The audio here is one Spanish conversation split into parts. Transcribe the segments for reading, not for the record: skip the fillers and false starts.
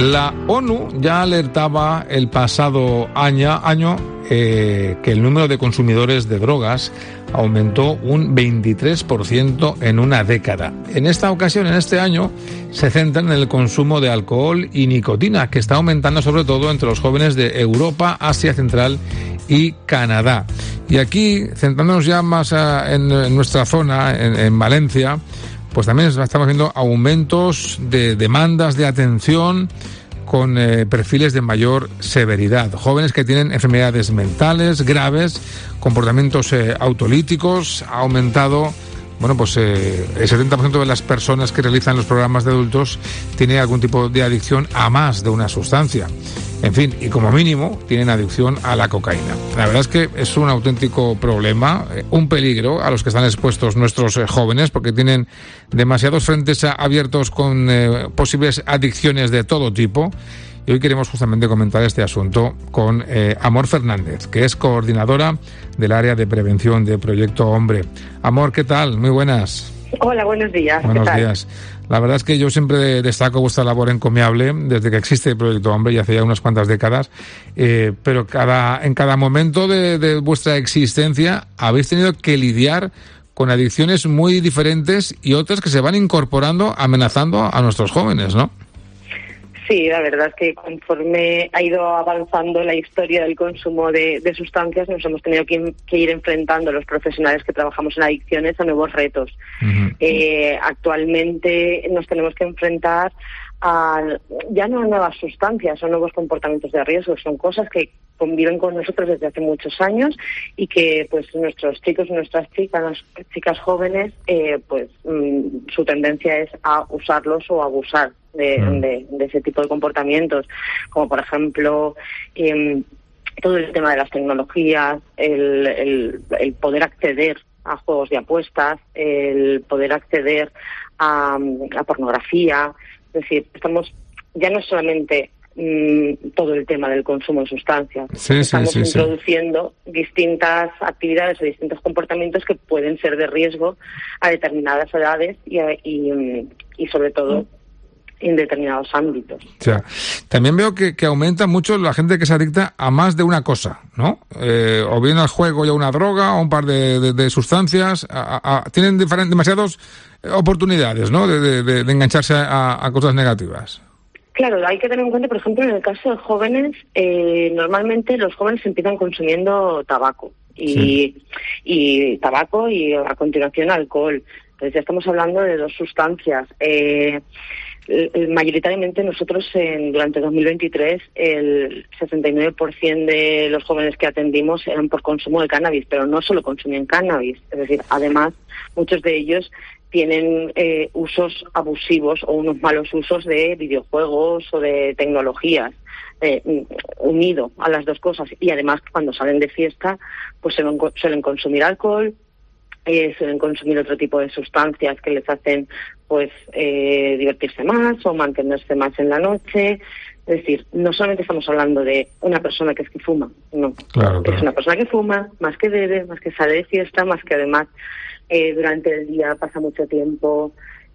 La ONU ya alertaba el pasado año que el número de consumidores de drogas aumentó un 23% en una década. En esta ocasión, en este año, se centran en el consumo de alcohol y nicotina, que está aumentando sobre todo entre los jóvenes de Europa, Asia Central y Canadá. Y aquí, centrándonos ya más en nuestra zona, en Valencia, pues también estamos viendo aumentos de demandas de atención con perfiles de mayor severidad. Jóvenes que tienen enfermedades mentales graves, comportamientos autolíticos. Ha aumentado, el 70% de las personas que realizan los programas de adultos tiene algún tipo de adicción a más de una sustancia. En fin, y como mínimo tienen adicción a la cocaína. La verdad es que es un auténtico problema, un peligro a los que están expuestos nuestros jóvenes, porque tienen demasiados frentes abiertos con posibles adicciones de todo tipo. Y hoy queremos justamente comentar este asunto con Amor Fernández, que es coordinadora del área de prevención de Proyecto Hombre. Amor, ¿qué tal? Muy buenas. Hola, buenos días. Buenos días. La verdad es que yo siempre destaco vuestra labor encomiable desde que existe el Proyecto Hombre y hace ya unas cuantas décadas, pero en cada momento de vuestra existencia habéis tenido que lidiar con adicciones muy diferentes y otras que se van incorporando, amenazando a nuestros jóvenes, ¿no? Sí, la verdad es que conforme ha ido avanzando la historia del consumo de sustancias, nos hemos tenido que ir enfrentando los profesionales que trabajamos en adicciones a nuevos retos. Uh-huh. Actualmente nos tenemos que enfrentar ya no a nuevas sustancias, son nuevos comportamientos de riesgo, son cosas que conviven con nosotros desde hace muchos años y que pues nuestros chicos y nuestras chicas jóvenes su tendencia es a usarlos o abusar de ese tipo de comportamientos, como por ejemplo todo el tema de las tecnologías, el poder acceder a juegos de apuestas, el poder acceder a pornografía. Es decir, estamos ya no solamente todo el tema del consumo de sustancias, estamos introduciendo distintas actividades o distintos comportamientos que pueden ser de riesgo a determinadas edades y sobre todo en determinados ámbitos. O sea, también veo que aumenta mucho la gente que se adicta a más de una cosa, ¿no? O bien al juego y a una droga o un par de sustancias. Tienen demasiadas oportunidades, ¿no? De engancharse a cosas negativas. Claro, hay que tener en cuenta, por ejemplo, en el caso de jóvenes, normalmente los jóvenes empiezan consumiendo tabaco y tabaco y a continuación alcohol. Entonces ya estamos hablando de dos sustancias. Mayoritariamente nosotros durante 2023 el 69% de los jóvenes que atendimos eran por consumo de cannabis, pero no solo consumían cannabis, es decir, además muchos de ellos tienen usos abusivos o unos malos usos de videojuegos o de tecnologías, unido a las dos cosas, y además cuando salen de fiesta pues suelen consumir alcohol, suelen consumir otro tipo de sustancias que les hacen divertirse más o mantenerse más en la noche. Es decir, no solamente estamos hablando de una persona que fuma, no. Claro. Es una persona que fuma, más que bebe, más que sale de fiesta, más que además durante el día pasa mucho tiempo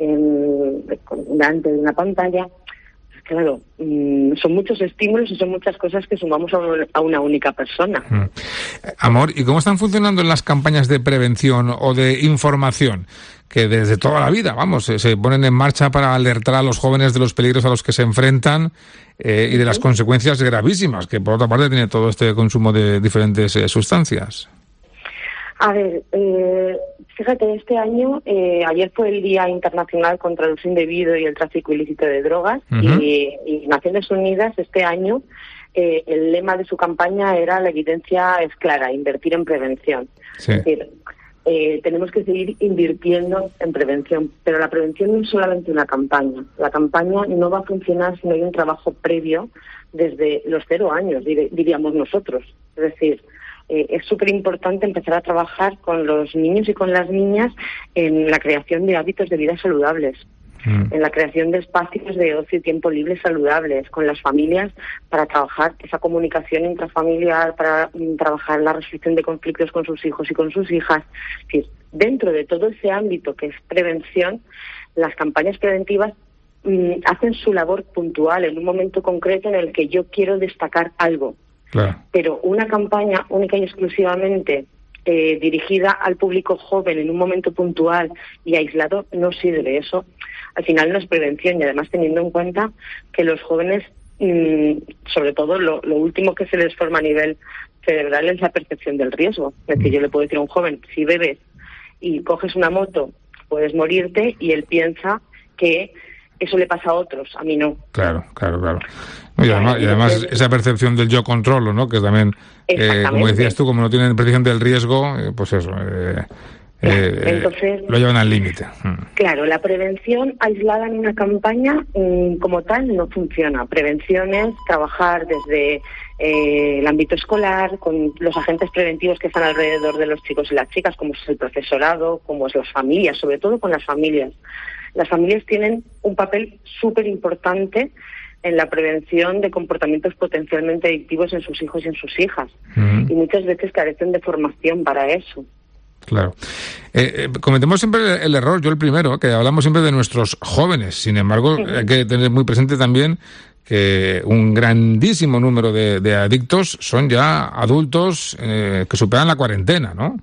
delante de una pantalla. Claro, son muchos estímulos y son muchas cosas que sumamos a una única persona. Amor, ¿y cómo están funcionando las campañas de prevención o de información? Que desde toda la vida, se ponen en marcha para alertar a los jóvenes de los peligros a los que se enfrentan y de las consecuencias gravísimas que, por otra parte, tiene todo este consumo de diferentes sustancias. A ver, fíjate, este año, ayer fue el Día Internacional contra el Uso Indebido y el Tráfico Ilícito de Drogas, uh-huh. y Naciones Unidas este año, el lema de su campaña era "La evidencia es clara, invertir en prevención". Sí. Es decir, tenemos que seguir invirtiendo en prevención, pero la prevención no es solamente una campaña. La campaña no va a funcionar si no hay un trabajo previo desde los 0 años, diríamos nosotros. Es decir, es súper importante empezar a trabajar con los niños y con las niñas en la creación de hábitos de vida saludables, en la creación de espacios de ocio y tiempo libre saludables, con las familias para trabajar esa comunicación intrafamiliar, para trabajar la resolución de conflictos con sus hijos y con sus hijas. Es decir, dentro de todo ese ámbito que es prevención, las campañas preventivas hacen su labor puntual en un momento concreto en el que yo quiero destacar algo. Claro. Pero una campaña única y exclusivamente dirigida al público joven en un momento puntual y aislado no sirve. Eso al final no es prevención, y además teniendo en cuenta que los jóvenes, sobre todo lo último que se les forma a nivel cerebral es la percepción del riesgo. Es decir, yo le puedo decir a un joven, si bebes y coges una moto puedes morirte, y él piensa que eso le pasa a otros, a mí no. Claro. Y además esa percepción del yo controlo, ¿no? Que también, como decías tú, como no tienen percepción del riesgo, pues eso, entonces, lo llevan al límite. Claro, la prevención aislada en una campaña como tal no funciona. Prevención es trabajar desde el ámbito escolar, con los agentes preventivos que están alrededor de los chicos y las chicas, como es el profesorado, como es las familias, sobre todo con las familias. Las familias tienen un papel súper importante en la prevención de comportamientos potencialmente adictivos en sus hijos y en sus hijas. Y muchas veces carecen de formación para eso. Claro. Cometemos siempre el error, yo el primero, que hablamos siempre de nuestros jóvenes. Sin embargo, hay que tener muy presente también que un grandísimo número de adictos son ya adultos que superan la cuarentena, ¿no?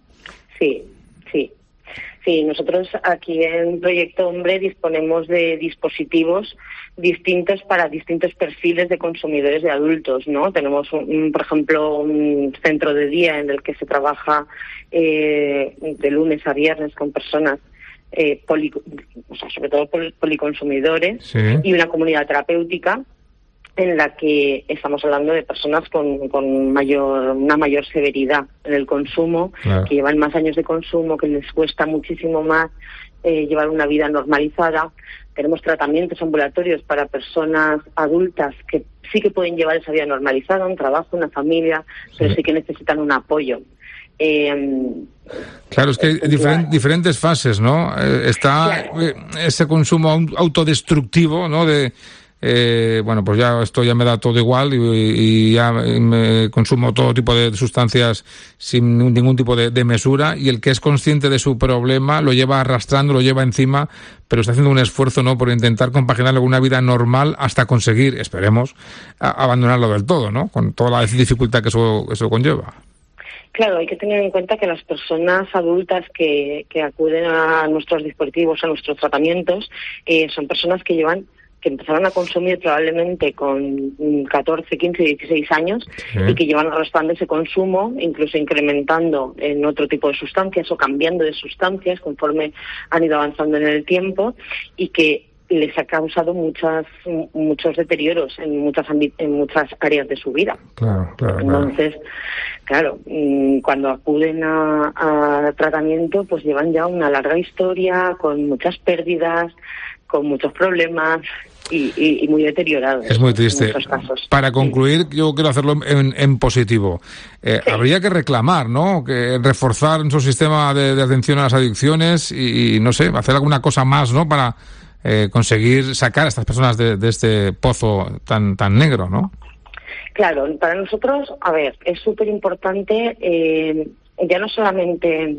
Sí, nosotros aquí en Proyecto Hombre disponemos de dispositivos distintos para distintos perfiles de consumidores de adultos, ¿no? Tenemos, por ejemplo, un centro de día en el que se trabaja de lunes a viernes con personas sobre todo policonsumidores, sí, y una comunidad terapéutica en la que estamos hablando de personas con una mayor severidad en el consumo, claro, que llevan más años de consumo, que les cuesta muchísimo más llevar una vida normalizada. Tenemos tratamientos ambulatorios para personas adultas que sí que pueden llevar esa vida normalizada, un trabajo, una familia, sí, pero sí que necesitan un apoyo. Claro, es que hay diferentes fases, ¿no? Está ese consumo autodestructivo, ¿no? Bueno, pues ya esto ya me da todo igual y ya me consumo todo tipo de sustancias sin ningún tipo de mesura, y el que es consciente de su problema lo lleva arrastrando, lo lleva encima, pero está haciendo un esfuerzo, ¿no?, por intentar compaginarlo con una vida normal hasta conseguir, esperemos, abandonarlo del todo, ¿no?, con toda la dificultad que eso conlleva. Claro, hay que tener en cuenta que las personas adultas que acuden a nuestros dispositivos, a nuestros tratamientos, son personas que empezaron a consumir probablemente con 14, 15, 16 años, sí, y que llevan arrastrando ese consumo, incluso incrementando en otro tipo de sustancias o cambiando de sustancias conforme han ido avanzando en el tiempo, y que les ha causado muchos deterioros en muchas áreas de su vida. Claro. Entonces, claro, cuando acuden a tratamiento, pues llevan ya una larga historia, con muchas pérdidas, con muchos problemas y muy deteriorados. Es muy triste. En muchos casos. Para concluir, yo quiero hacerlo en positivo. Sí. Habría que reclamar, ¿no?, que reforzar nuestro sistema de atención a las adicciones y no sé, hacer alguna cosa más, ¿no?, para conseguir sacar a estas personas de este pozo tan negro, ¿no? Claro, para nosotros, es súper importante ya no solamente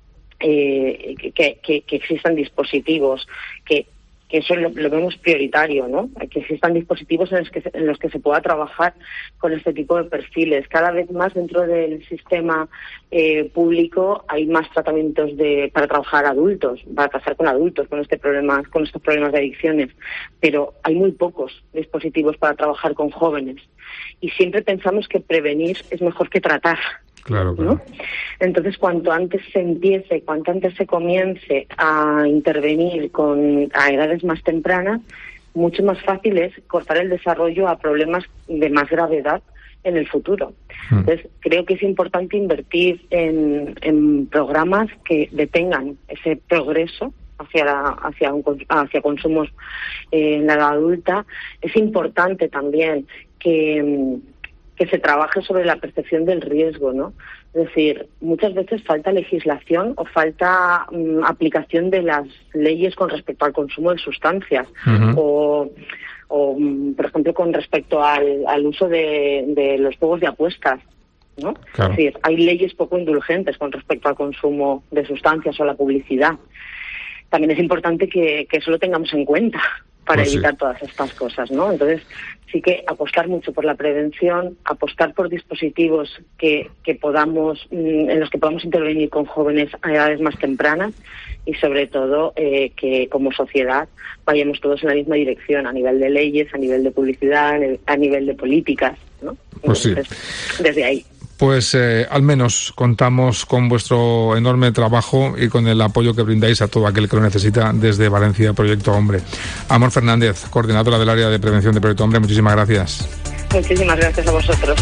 que existan dispositivos, que eso lo vemos prioritario, ¿no? Que existan dispositivos en los que se pueda trabajar con este tipo de perfiles. Cada vez más dentro del sistema público hay más tratamientos para trabajar adultos, para trabajar con adultos con estos problemas de adicciones, pero hay muy pocos dispositivos para trabajar con jóvenes. Y siempre pensamos que prevenir es mejor que tratar. Claro. ¿No? Entonces, cuanto antes se comience a intervenir a edades más tempranas, mucho más fácil es cortar el desarrollo a problemas de más gravedad en el futuro. Entonces, creo que es importante invertir en programas que detengan ese progreso hacia consumos en la edad adulta. Es importante también que se trabaje sobre la percepción del riesgo, ¿no? Es decir, muchas veces falta legislación o falta aplicación de las leyes con respecto al consumo de sustancias, o por ejemplo, con respecto al uso de los juegos de apuestas, ¿no? Claro. Es decir, hay leyes poco indulgentes con respecto al consumo de sustancias o a la publicidad. También es importante que eso lo tengamos en cuenta, para evitar todas estas cosas, ¿no? Entonces, sí que apostar mucho por la prevención, apostar por dispositivos que podamos, en los que podamos intervenir con jóvenes a edades más tempranas y sobre todo que como sociedad vayamos todos en la misma dirección, a nivel de leyes, a nivel de publicidad, a nivel de políticas, ¿no? Pues entonces, desde ahí. Pues al menos contamos con vuestro enorme trabajo y con el apoyo que brindáis a todo aquel que lo necesita desde Valencia Proyecto Hombre. Amor Fernández, coordinadora del área de prevención de Proyecto Hombre, muchísimas gracias. Muchísimas gracias a vosotros.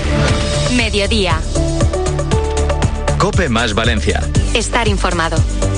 Mediodía. COPE más Valencia. Estar informado.